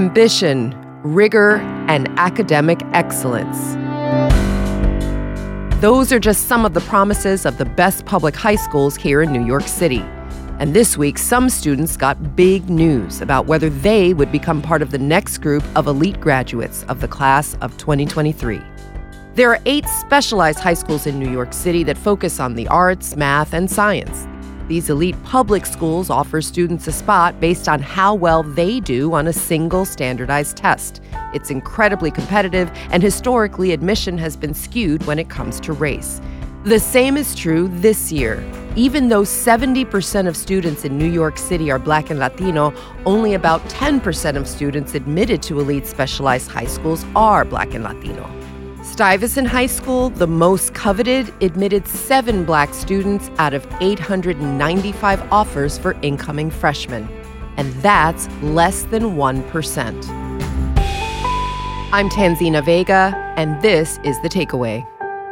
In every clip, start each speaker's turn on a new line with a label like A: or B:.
A: ambition, rigor, and academic excellence. Those are just some of the promises of the best public high schools here in New York City. And this week, some students got big news about whether they would become part of the next group of elite graduates of the class of 2023. There are 8 specialized high schools in New York City that focus on the arts, math, and science. These elite public schools offer students a spot based on how well they do on a single standardized test. It's incredibly competitive, and historically, admission has been skewed when it comes to race. The same is true this year. Even though 70% of students in New York City are Black and Latino, only about 10% of students admitted to elite specialized high schools are Black and Latino. Stuyvesant High School, the most coveted, admitted 7 Black students out of 895 offers for incoming freshmen. And that's less than 1%. I'm Tanzina Vega, and this is The Takeaway.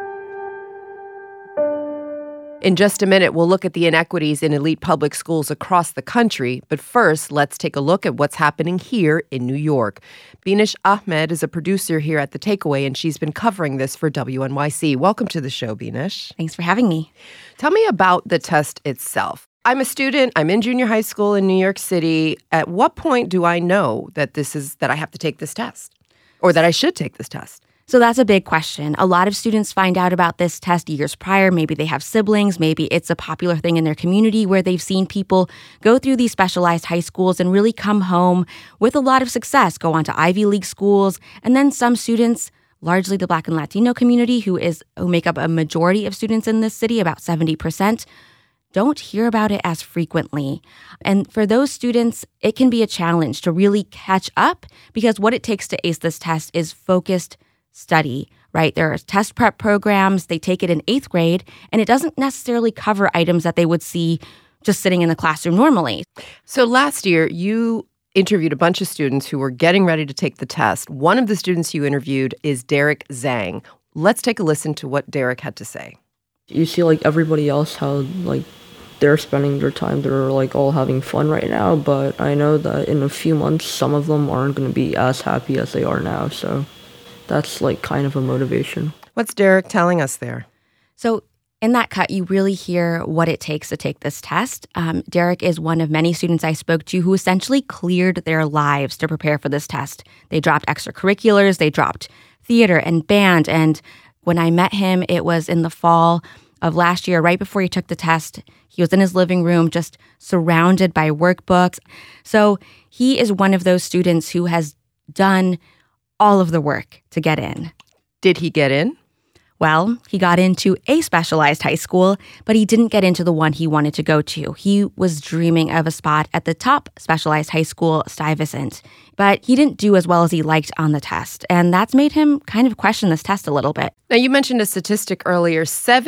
A: In just a minute, we'll look at the inequities in elite public schools across the country. But first, let's take a look at what's happening here in New York. Binish Ahmed is a producer here at The Takeaway, and she's been covering this for WNYC. Welcome to the show, Binish.
B: Thanks for having me.
A: Tell me about the test itself. I'm a student. I'm in junior high school in New York City. At what point do I know that I have to take this test, or that I should take this test?
B: So that's a big question. A lot of students find out about this test years prior. Maybe they have siblings. Maybe it's a popular thing in their community where they've seen people go through these specialized high schools and really come home with a lot of success, go on to Ivy League schools. And then some students, largely the Black and Latino community, who make up a majority of students in this city, about 70%, don't hear about it as frequently. And for those students, it can be a challenge to really catch up, because what it takes to ace this test is focused study, right? There are test prep programs. They take it in 8th grade, and it doesn't necessarily cover items that they would see just sitting in the classroom normally.
A: So last year, you interviewed a bunch of students who were getting ready to take the test. One of the students you interviewed is Derek Zhang. Let's take a listen to what Derek had to say.
C: You see, everybody else, how, they're spending their time. They're, all having fun right now, but I know that in a few months, some of them aren't going to be as happy as they are now, so that's kind of a motivation.
A: What's Derek telling us there?
B: So in that cut, you really hear what it takes to take this test. Derek is one of many students I spoke to who essentially cleared their lives to prepare for this test. They dropped extracurriculars, they dropped theater and band. And when I met him, it was in the fall of last year, right before he took the test. He was in his living room, just surrounded by workbooks. So he is one of those students who has done all of the work to get in.
A: Did he get in?
B: Well, he got into a specialized high school, but he didn't get into the one he wanted to go to. He was dreaming of a spot at the top specialized high school, Stuyvesant, but he didn't do as well as he liked on the test, and that's made him kind of question this test a little bit.
A: Now, you mentioned a statistic earlier,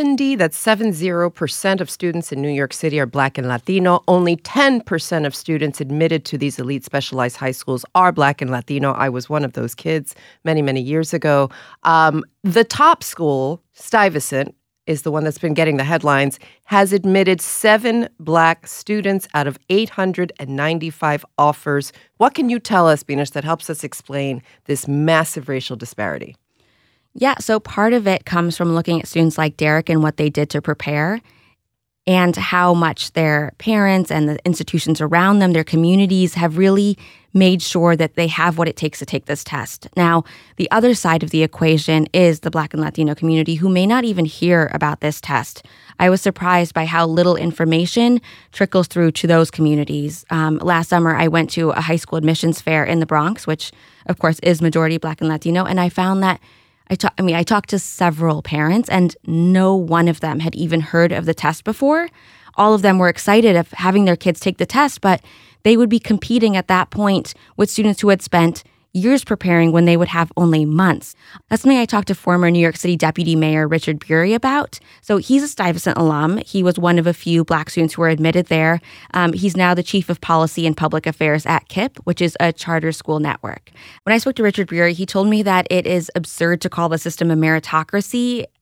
A: 70% of students in New York City are Black and Latino. Only 10% of students admitted to these elite specialized high schools are Black and Latino. I was one of those kids many, many years ago. The top school, Stuyvesant, is the one that's been getting the headlines, has admitted 7 Black students out of 895 offers. What can you tell us, Binish, that helps us explain this massive racial disparity?
B: Yeah, so part of it comes from looking at students like Derek and what they did to prepare, and how much their parents and the institutions around them, their communities, have really made sure that they have what it takes to take this test. Now, the other side of the equation is the Black and Latino community, who may not even hear about this test. I was surprised by how little information trickles through to those communities. Last summer, I went to a high school admissions fair in the Bronx, which, of course, is majority Black and Latino, and I found that I talked to several parents, and no one of them had even heard of the test before. All of them were excited of having their kids take the test, but they would be competing at that point with students who had spent years preparing when they would have only months. That's something I talked to former New York City Deputy Mayor Richard Bury about. So he's a Stuyvesant alum. He was one of a few Black students who were admitted there. He's now the Chief of Policy and Public Affairs at KIPP, which is a charter school network. When I spoke to Richard Bury, he told me that it is absurd to call the system a meritocracy,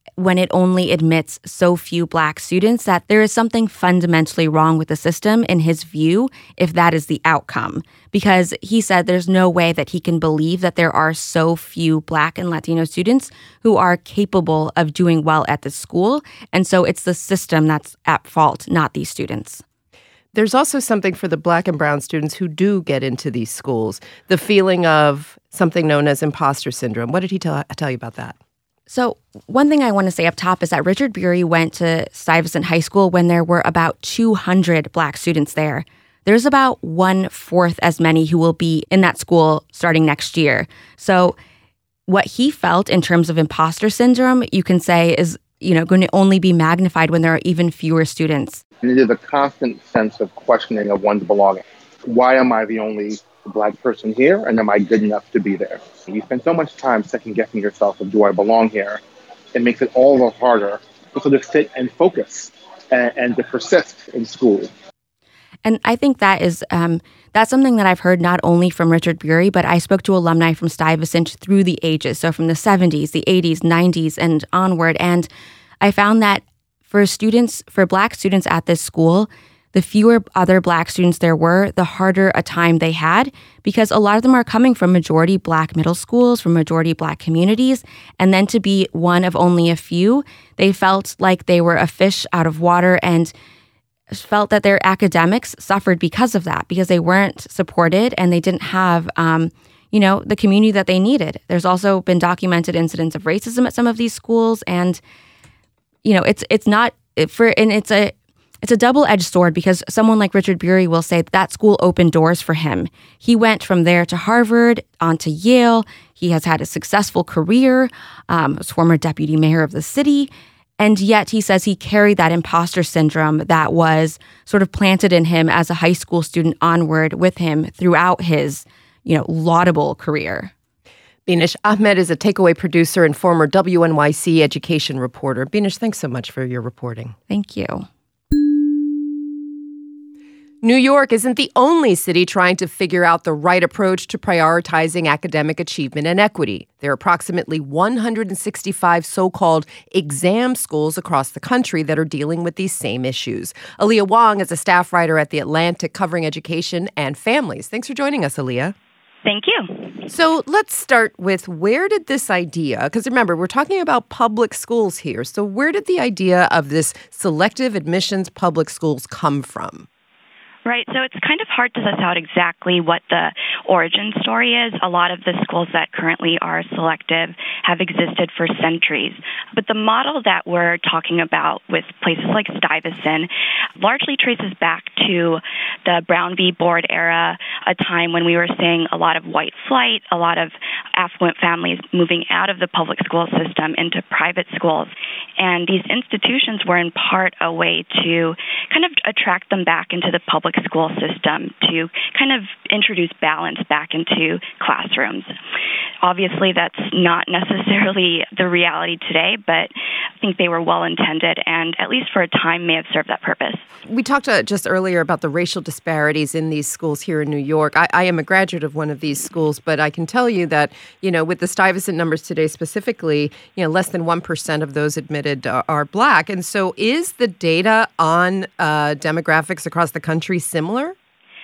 B: when it only admits so few Black students, that there is something fundamentally wrong with the system, in his view, if that is the outcome. Because he said there's no way that he can believe that there are so few Black and Latino students who are capable of doing well at the school. And so it's the system that's at fault, not these students.
A: There's also something for the Black and brown students who do get into these schools, the feeling of something known as imposter syndrome. What did he tell you about that?
B: So one thing I want to say up top is that Richard Bury went to Stuyvesant High School when there were about 200 Black students there. There's about 1/4 as many who will be in that school starting next year. So what he felt in terms of imposter syndrome, you can say, is going to only be magnified when there are even fewer students.
D: And it is a constant sense of questioning of one's belonging. Why am I the only Black person here, and am I good enough to be there? You spend so much time second-guessing yourself of, do I belong here? It makes it all the harder to sort of sit and focus and to persist in school.
B: And I think that is that's something that I've heard not only from Richard Bury, but I spoke to alumni from Stuyvesant through the ages, so from the 70s, the 80s, 90s, and onward. And I found that for Black students at this school, the fewer other Black students there were, the harder a time they had, because a lot of them are coming from majority Black middle schools, from majority Black communities, and then to be one of only a few, they felt like they were a fish out of water and felt that their academics suffered because of that, because they weren't supported and they didn't have, the community that they needed. There's also been documented incidents of racism at some of these schools, and it's a double-edged sword, because someone like Richard Bury will say that school opened doors for him. He went from there to Harvard, on to Yale. He has had a successful career, was former deputy mayor of the city. And yet he says he carried that imposter syndrome that was sort of planted in him as a high school student onward with him throughout his, laudable career.
A: Binish Ahmed is a takeaway producer and former WNYC education reporter. Binish, thanks so much for your reporting.
B: Thank you.
A: New York isn't the only city trying to figure out the right approach to prioritizing academic achievement and equity. There are approximately 165 so-called exam schools across the country that are dealing with these same issues. Aaliyah Wong is a staff writer at The Atlantic covering education and families. Thanks for joining us, Aaliyah.
E: Thank you.
A: So let's start with, where did this idea, because remember, we're talking about public schools here, so where did the idea of this selective admissions public schools come from?
E: Right. So it's kind of hard to suss out exactly what the origin story is. A lot of the schools that currently are selective have existed for centuries. But the model that we're talking about with places like Stuyvesant largely traces back to the Brown v. Board era, a time when we were seeing a lot of white flight, a lot of affluent families moving out of the public school system into private schools. And these institutions were in part a way to kind of attract them back into the public school system, to kind of introduce balance back into classrooms. Obviously, that's not necessarily the reality today, but I think they were well-intended and, at least for a time, may have served that purpose.
A: We talked just earlier about the racial disparities in these schools here in New York. I am a graduate of one of these schools, but I can tell you that, with the Stuyvesant numbers today specifically, less than 1% of those admitted are Black. And so is the data on demographics across the country similar?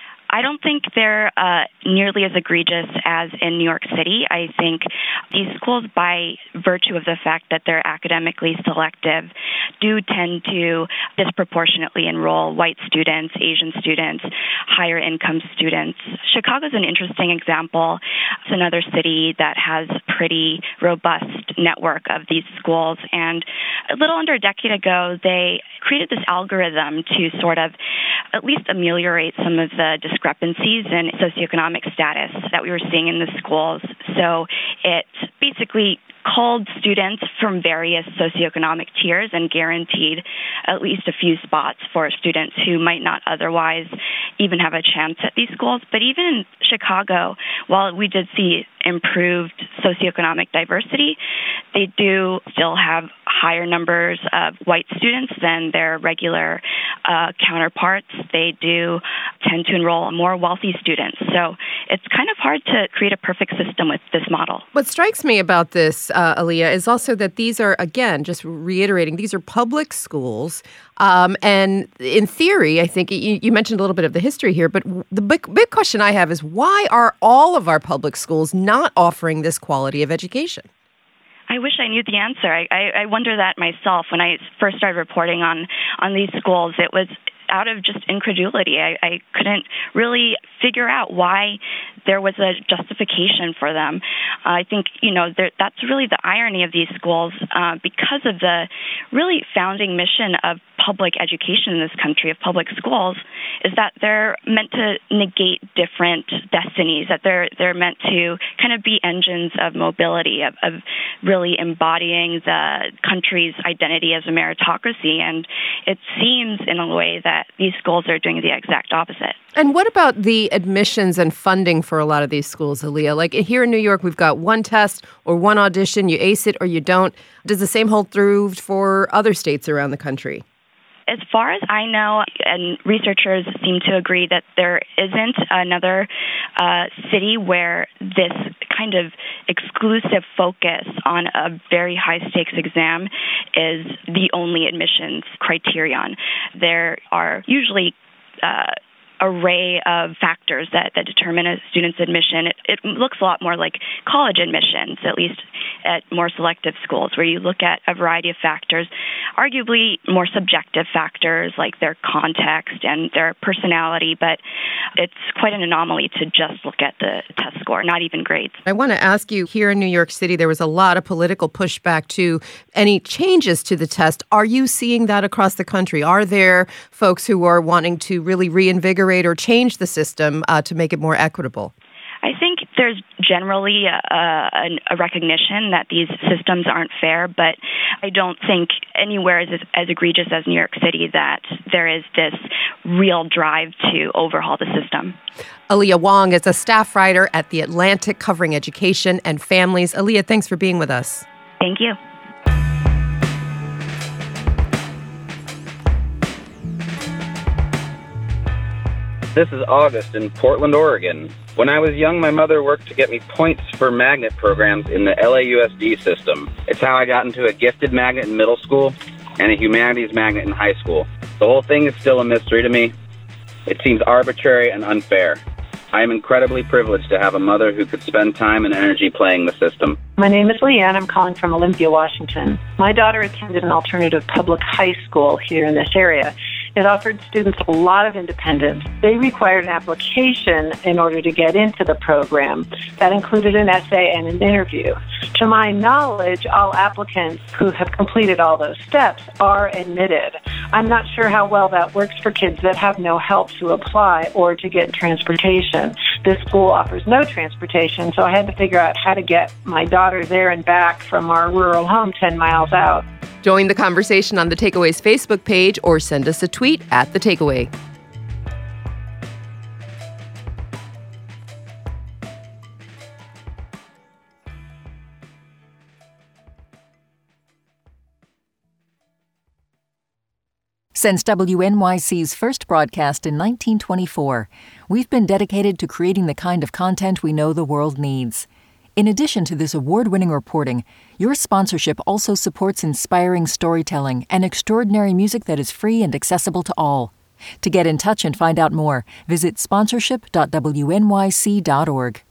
E: I don't think they're nearly as egregious as in New York City. I think these schools, by virtue of the fact that they're academically selective, do tend to disproportionately enroll white students, Asian students, higher income students. Chicago's an interesting example. It's another city that has a pretty robust network of these schools. And a little under a decade ago, they created this algorithm to sort of at least ameliorate some of the discrepancies in socioeconomic status that we were seeing in the schools. So it basically culled students from various socioeconomic tiers and guaranteed at least a few spots for students who might not otherwise even have a chance at these schools. But even in Chicago, while we did see improved socioeconomic diversity, they do still have higher numbers of white students than their regular counterparts. They do tend to enroll more wealthy students. So it's kind of hard to create a perfect system with this model.
A: What strikes me about this, Aaliyah, is also that these are, again, just reiterating, these are public schools. And in theory, I think you mentioned a little bit of the history here, but the big question I have is why are all of our public schools not offering this quality of education?
E: I wish I knew the answer. I wonder that myself. When I first started reporting on these schools, it was out of just incredulity. I couldn't really figure out why there was a justification for them. I think, that's really the irony of these schools because of the really founding mission of public education in this country, of public schools, is that they're meant to negate different destinies, that they're meant to kind of be engines of mobility, of really embodying the country's identity as a meritocracy. And it seems in a way that these schools are doing the exact opposite.
A: And what about the admissions and funding for a lot of these schools, Aaliyah? Like here in New York, we've got one test or one audition. You ace it or you don't. Does the same hold true for other states around the country?
E: As far as I know, and researchers seem to agree that there isn't another city where this kind of exclusive focus on a very high-stakes exam is the only admissions criterion. There are usually array of factors that determine a student's admission. It looks a lot more like college admissions, at least at more selective schools, where you look at a variety of factors, arguably more subjective factors like their context and their personality, but it's quite an anomaly to just look at the test score, not even grades.
A: I want to ask you, here in New York City, there was a lot of political pushback to any changes to the test. Are you seeing that across the country? Are there folks who are wanting to really reinvigorate or change the system to make it more equitable?
E: I think there's generally a recognition that these systems aren't fair, but I don't think anywhere is as egregious as New York City that there is this real drive to overhaul the system.
A: Aaliyah Wong is a staff writer at The Atlantic covering education and families. Aaliyah, thanks for being with us.
E: Thank you.
F: This is August in Portland, Oregon. When I was young, my mother worked to get me points for magnet programs in the LAUSD system. It's how I got into a gifted magnet in middle school and a humanities magnet in high school. The whole thing is still a mystery to me. It seems arbitrary and unfair. I am incredibly privileged to have a mother who could spend time and energy playing the system.
G: My name is Leanne. I'm calling from Olympia, Washington. My daughter attended an alternative public high school here in this area. It offered students a lot of independence. They required an application in order to get into the program. That included an essay and an interview. To my knowledge, all applicants who have completed all those steps are admitted. I'm not sure how well that works for kids that have no help to apply or to get transportation. This school offers no transportation, so I had to figure out how to get my daughter there and back from our rural home 10 miles out.
A: Join the conversation on The Takeaway's Facebook page or send us a tweet at The Takeaway.
H: Since WNYC's first broadcast in 1924, we've been dedicated to creating the kind of content we know the world needs. In addition to this award-winning reporting, your sponsorship also supports inspiring storytelling and extraordinary music that is free and accessible to all. To get in touch and find out more, visit sponsorship.wnyc.org.